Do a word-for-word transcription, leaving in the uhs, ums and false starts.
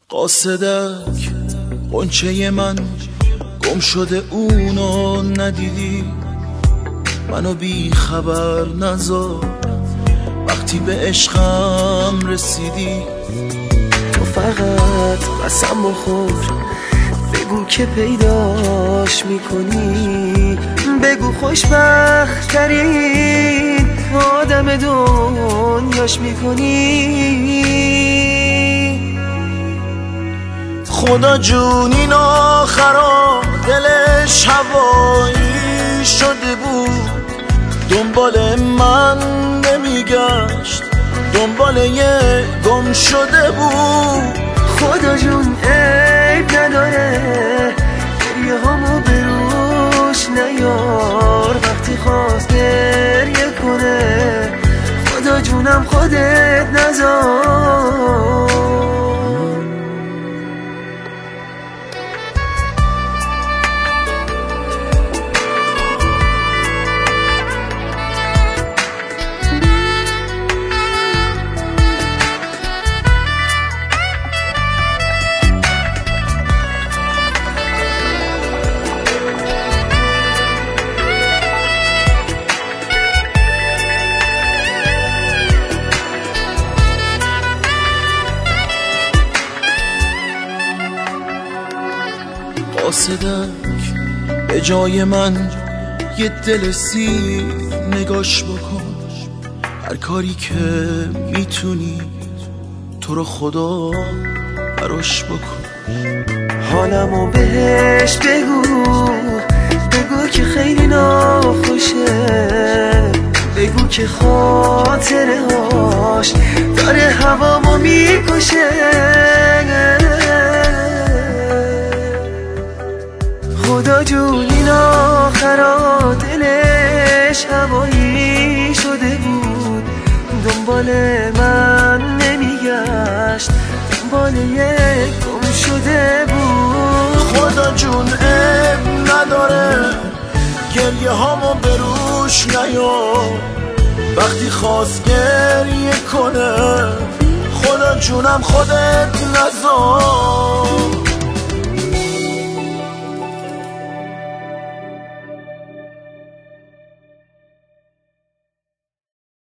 قاصدک غنچه من گم شده اونو ندیدی، منو بی خبر نذار وقتی به عشقم رسیدی. تو فقط قسم بخور، بگو که پیداش میکنی، بگو خوشبخت ترین آدم دنیاش میکنی. خدا جون این آخرا دلش هوایی شده بود، دنبال من نمیگشت، دنبال یه گم شده بود. خدا جون عیب نداره، گریه هامو بروش نیار، وقتی خواست گریه کنه خدا جونم خودت نذار. قاصدک به جای من یه دل سیر نگاش بکن، هر کاری که میتونی تو رو خدا براش بکن. حالمو بهش بگو، بگو که خیلی ناخوشه، بگو که خاطره هاش داره هوامو میکشه. خدا جون این آخرا دلش هوایی شده بود، دنبال من نمیگشت، دنبال یک گم شده بود. خدا جون عیب نداره، گریه هامو بروش نیار، وقتی خواست گریه کنه خدا جونم خودت نذار.